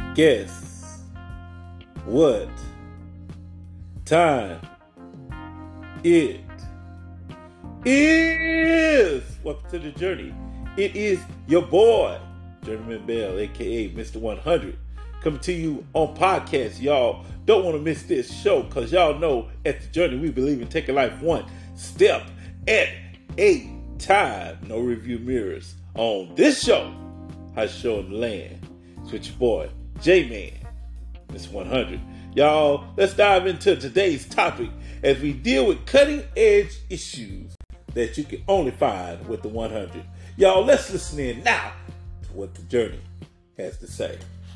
Guess what time it is? Welcome to the journey. It is your boy, Journeyman Bell, aka Mr. 100, coming to you on podcast. Y'all don't want to miss this show because y'all know at the journey we believe in taking life one step at a time. No review mirrors on this show. I show in the land. Switch your boy, J-Man, Mr. 100. Y'all, let's dive into today's topic as we deal with cutting edge issues that you can only find with the 100. Y'all, let's listen in now to what the journey has to say.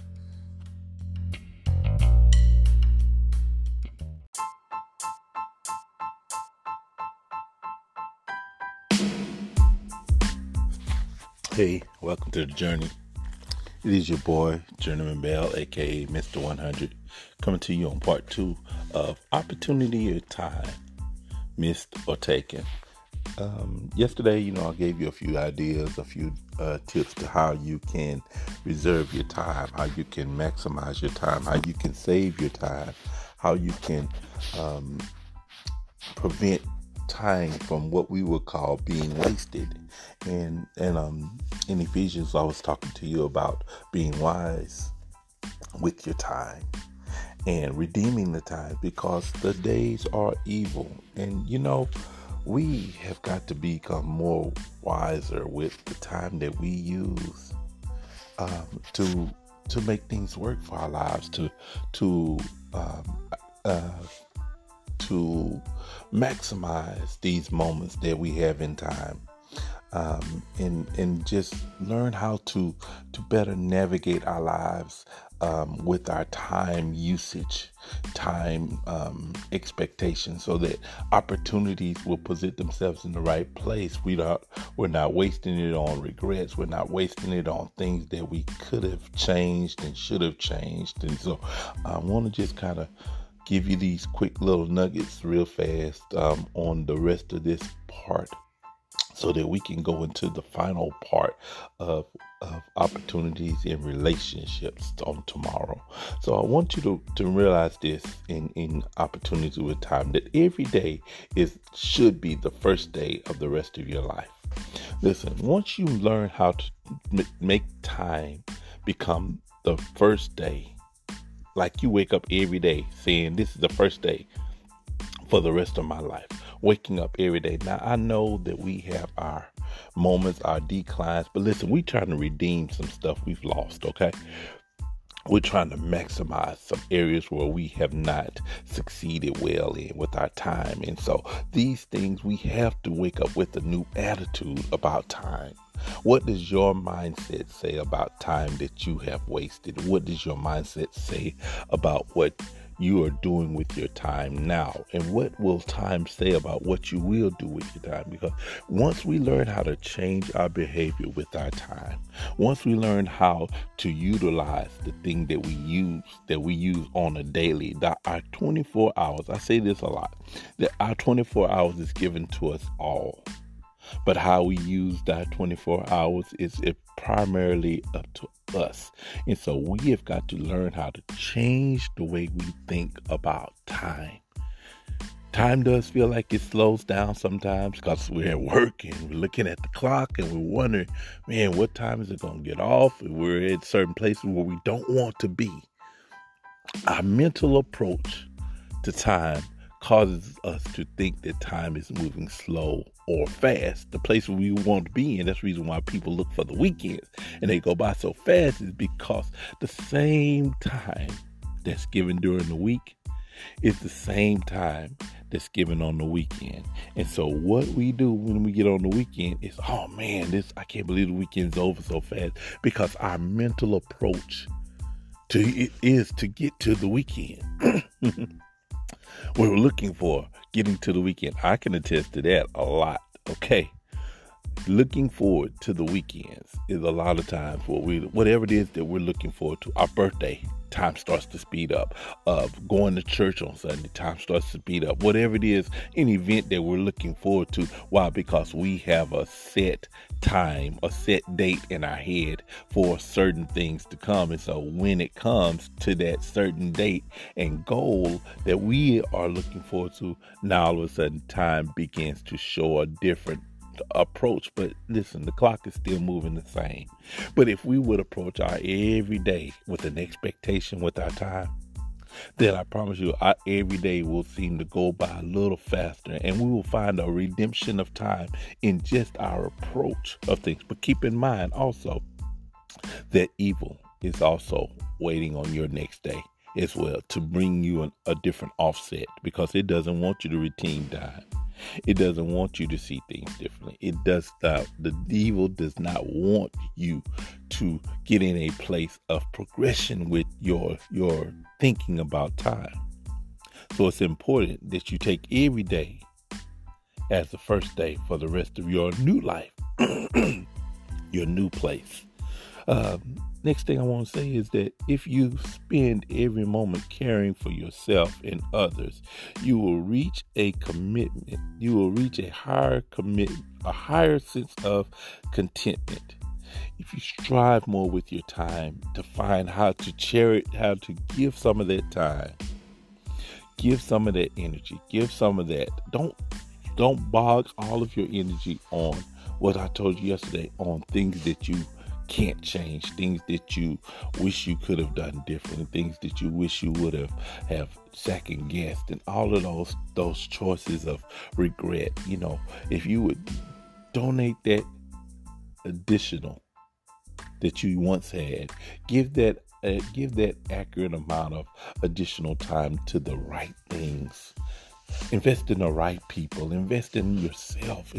Hey, welcome to the journey. It is your boy, Journeyman Bell, aka Mr. 100, coming to you on part 2 of Opportunity or Time, Missed or Taken. Yesterday, I gave you a few ideas, a few tips to how you can reserve your time, how you can maximize your time, how you can save your time, how you can prevent time from what we would call being wasted. And in Ephesians, I was talking to you about being wise with your time and redeeming the time because the days are evil. And we have got to become more wiser with the time that we use to make things work for our lives, to maximize these moments that we have in time, and just learn how to better navigate our lives with our time usage, time expectations, so that opportunities will present themselves in the right place. We're not wasting it on regrets. We're not wasting it on things that we could have changed and should have changed. And so I want to just kind of give you these quick little nuggets real fast on the rest of this part so that we can go into the final part of opportunities in relationships on tomorrow. So I want you to realize this in opportunity with time, that every day should be the first day of the rest of your life. Listen, once you learn how to make time become the first day, like you wake up every day saying, this is the first day for the rest of my life. Waking up every day. Now, I know that we have our moments, our declines, but listen, we're trying to redeem some stuff we've lost, okay? We're trying to maximize some areas where we have not succeeded well in with our time. And so these things, we have to wake up with a new attitude about time. What does your mindset say about time that you have wasted? What does your mindset say about what you are doing with your time now? And what will time say about what you will do with your time? Because once we learn how to change our behavior with our time, once we learn how to utilize the thing that we use on a daily, that our 24 hours, I say this a lot, that our 24 hours is given to us all. But how we use that 24 hours is primarily up to us. And so we have got to learn how to change the way we think about time. Time does feel like it slows down sometimes because we're at work and we're looking at the clock and we're wondering, man, what time is it going to get off? And we're in certain places where we don't want to be. Our mental approach to time causes us to think that time is moving slow or fast. The place where we want to be in, that's the reason why people look for the weekends and they go by so fast, is because the same time that's given during the week is the same time that's given on the weekend. And so what we do when we get on the weekend is, oh man, I can't believe the weekend's over so fast, because our mental approach to it is to get to the weekend. We're looking for getting to the weekend. I can attest to that a lot. Okay. Looking forward to the weekends is a lot of times whatever it is that we're looking forward to. Our birthday, time starts to speed up. Going to church on Sunday, time starts to speed up. Whatever it is, an event that we're looking forward to. Why? Because we have a set time, a set date in our head for certain things to come. And so when it comes to that certain date and goal that we are looking forward to, now all of a sudden time begins to show a different approach. But listen, the clock is still moving the same. But if we would approach our every day with an expectation with our time, then I promise you our every day will seem to go by a little faster, and we will find a redemption of time in just our approach of things. But keep in mind also that evil is also waiting on your next day as well to bring you a different offset, because it doesn't want you to retain time. It doesn't want you to see things differently. The evil does not want you to get in a place of progression with your thinking about time. So it's important that you take every day as the first day for the rest of your new life, your new place. Next thing I want to say is that if you spend every moment caring for yourself and others, you will reach a commitment. You will reach a higher sense of contentment. If you strive more with your time to find how to cherish, how to give some of that time, give some of that energy, give some of that. Don't bog all of your energy on what I told you yesterday, on things that you can't change, things that you wish you could have done differently, things that you wish you would have second guessed, and all of those choices of regret. If you would donate that additional that you once had, give that accurate amount of additional time to the right things. Invest in the right people. Invest in yourself.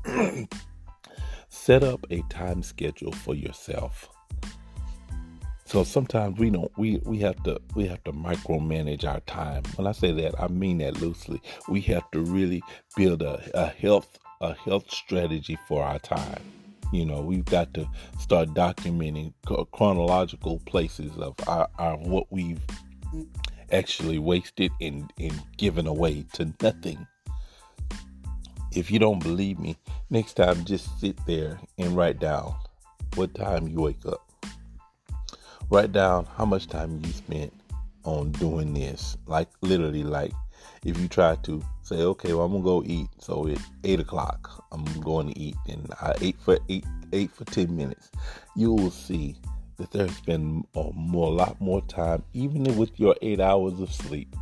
Set up a time schedule for yourself. So sometimes we have to micromanage our time. When I say that, I mean that loosely. We have to really build a health strategy for our time. We've got to start documenting chronological places of our what we've actually wasted and given away to nothing. If you don't believe me, next time just sit there and write down what time you wake up. Write down how much time you spent on doing this. Like literally, like if you try to say, okay, well, I'm gonna go eat. So at 8 o'clock, I'm going to eat, and I ate for 10 minutes. You will see that there's been a lot more time, even with your 8 hours of sleep.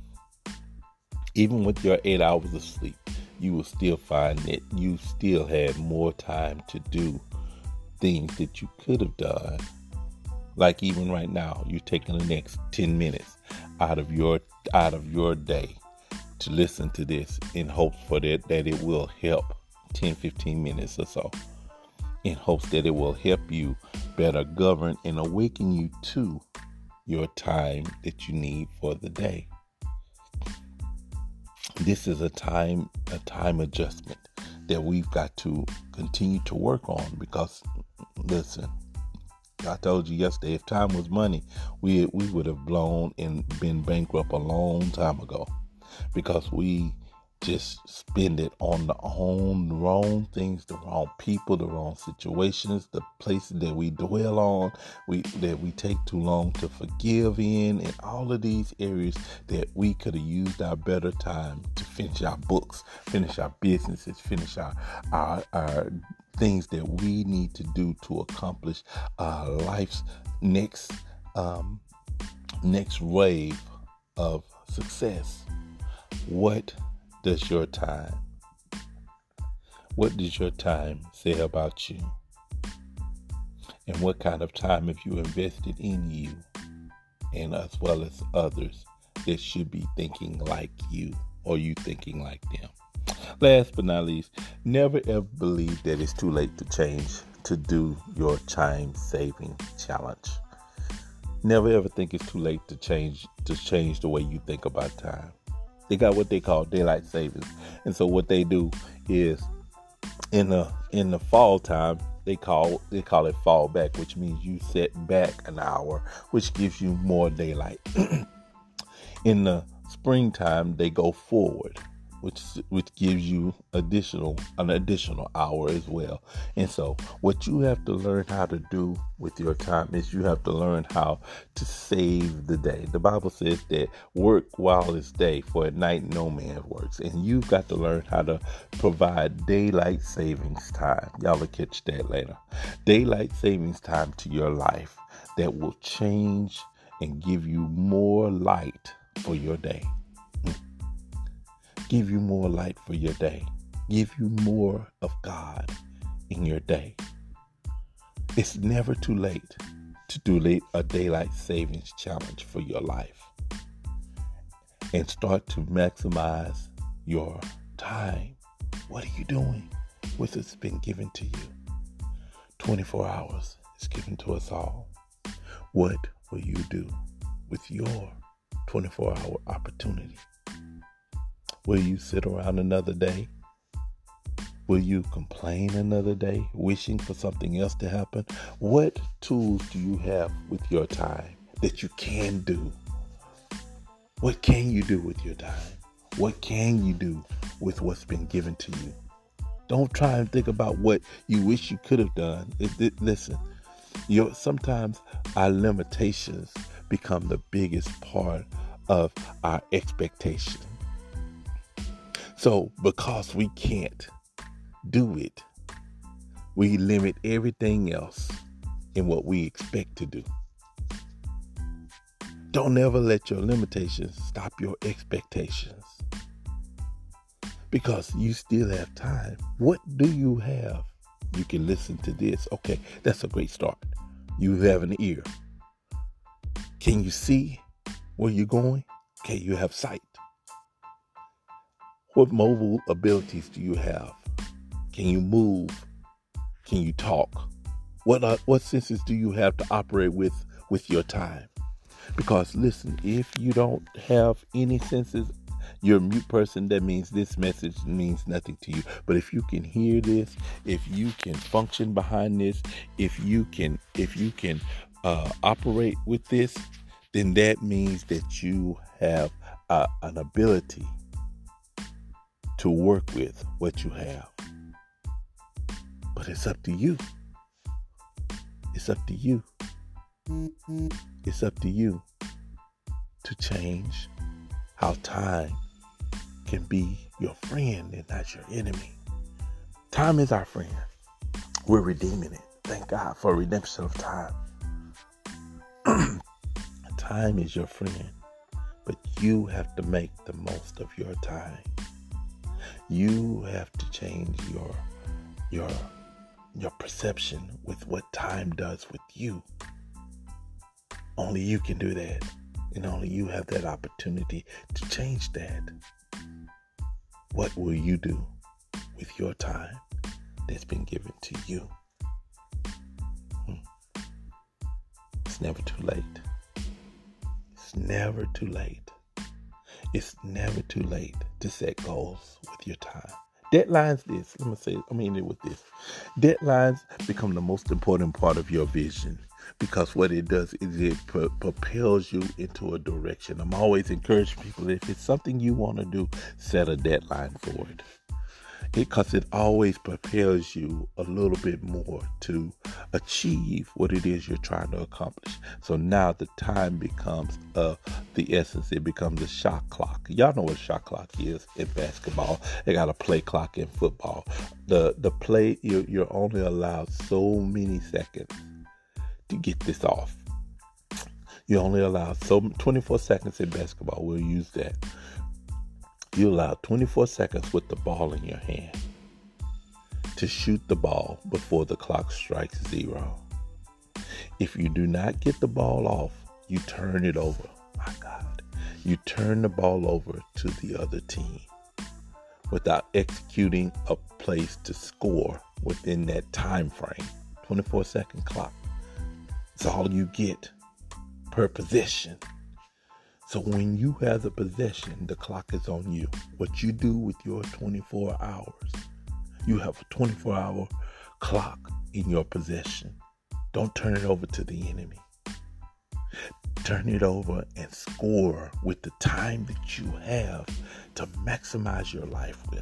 Even with your 8 hours of sleep, you will still find that you still had more time to do things that you could have done. Like even right now, you're taking the next 10 minutes out of your day to listen to this in hopes for that it will help 10-15 minutes or so, in hopes that it will help you better govern and awaken you to your time that you need for the day. This is a time adjustment that we've got to continue to work on, because listen, I told you yesterday, if time was money, we would have blown and been bankrupt a long time ago, because we just spend it on the wrong things, the wrong people, the wrong situations, the places that we dwell on, that we take too long to forgive in, and all of these areas that we could have used our better time to finish our books, finish our businesses, finish our things that we need to do to accomplish life's next wave of success. What does your time say about you? And what kind of time have you invested in you, and as well as others that should be thinking like you, or you thinking like them? Last but not least, never ever believe that it's too late to change, to do your time saving challenge. Never ever think it's too late to change the way you think about time. They got what they call daylight savings. And so what they do is In the fall time, they call it fall back, which means you set back an hour, which gives you more daylight. In the springtime, they go forward, which gives you an additional hour as well. And so, what you have to learn how to do with your time is you have to learn how to save the day. The Bible says that work while it's day, for at night no man works. And you've got to learn how to provide daylight savings time. Y'all will catch that later. Daylight savings time to your life that will change and give you more light for your day. Give you more light for your day. Give you more of God in your day. It's never too late to do a daylight savings challenge for your life and start to maximize your time. What are you doing with what's been given to you? 24 hours is given to us all. What will you do with your 24-hour opportunity? Will you sit around another day? Will you complain another day, wishing for something else to happen? What tools do you have with your time that you can do? What can you do with your time? What can you do with what's been given to you? Don't try and think about what you wish you could have done. Listen, sometimes our limitations become the biggest part of our expectation. So because we can't do it, we limit everything else in what we expect to do. Don't ever let your limitations stop your expectations, because you still have time. What do you have? You can listen to this. Okay, that's a great start. You have an ear. Can you see where you're going? Okay, you have sight. What mobile abilities do you have? Can you move? Can you talk? What senses do you have to operate with your time? Because listen, if you don't have any senses, you're a mute person. That means this message means nothing to you. But if you can hear this, if you can function behind this, if you can operate with this, then that means that you have an ability to work with what you have. But it's up to you. It's up to you. It's up to you to change how time can be your friend and not your enemy. Time is our friend. We're redeeming it. Thank God for redemption of time. Time is your friend, but you have to make the most of your time. You have to change your perception with what time does with you. Only you can do that, and only you have that opportunity to change that. What will you do with your time that's been given to you? It's never too late. It's never too late. It's never too late to set goals with your time. Deadlines with this. Deadlines become the most important part of your vision, because what it does is it propels you into a direction. I'm always encouraging people, if it's something you want to do, set a deadline for it. Because it always propels you a little bit more to achieve what it is you're trying to accomplish. So now the time becomes the essence. It becomes a shot clock. Y'all know what a shot clock is in basketball. They got a play clock in football. The play, you're only allowed so many seconds to get this off. You're only allowed 24 seconds in basketball. We'll use that. You allow 24 seconds with the ball in your hand to shoot the ball before the clock strikes 0. If you do not get the ball off, you turn it over. My God. You turn the ball over to the other team without executing a place to score within that time frame. 24-second clock. It's all you get per possession. So when you have the possession, the clock is on you. What you do with your 24 hours, You have a 24-hour clock in your possession. Don't turn it over to the enemy. Turn it over and score with the time that you have to maximize your life with.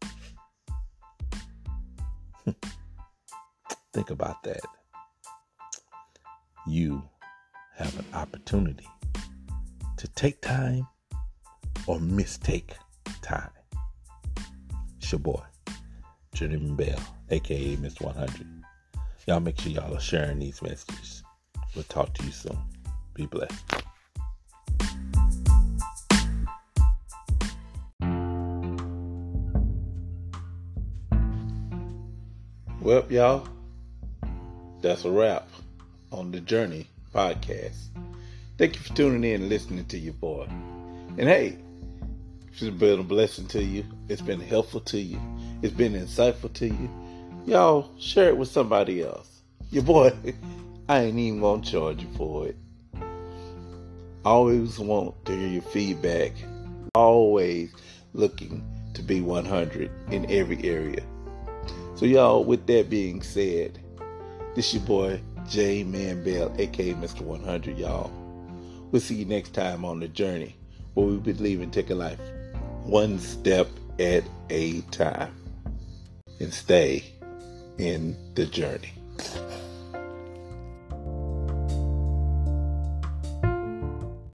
Think about that. You have an opportunity to take time or mistake time. It's your boy, Journeyman Bell, aka Mr. 100. Y'all make sure y'all are sharing these messages. We'll talk to you soon. Be blessed. Well, y'all, that's a wrap on the Journey podcast. Thank you for tuning in and listening to your boy. And hey, it's been a blessing to you. It's been helpful to you. It's been insightful to you. Y'all, share it with somebody else. Your boy, I ain't even gonna charge you for it. I always want to hear your feedback. Always looking to be 100 in every area. So y'all, with that being said, this your boy, J Man Bell, aka Mr. 100, y'all. We'll see you next time on the journey where we believe in taking life one step at a time and stay in the journey.